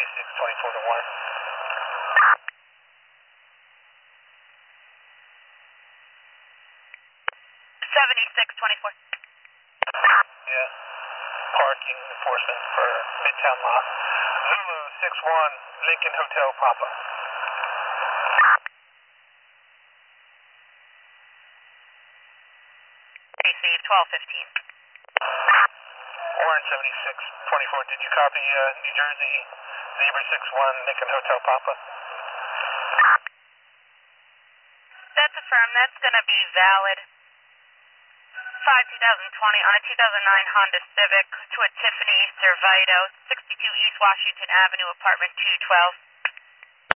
7624 to 1. 7624. Yeah. Parking enforcement for Midtown Lot. Zulu 61, Lincoln Hotel Papa. Receive 1215. Orange 7624, did you copy New Jersey Zebra 61, Lincoln Hotel Papa? That's affirmed. That's going to be valid. 5/2020 on a 2009 Honda Civic to a Tiffany Cervito, 62 East Washington Avenue, apartment 212.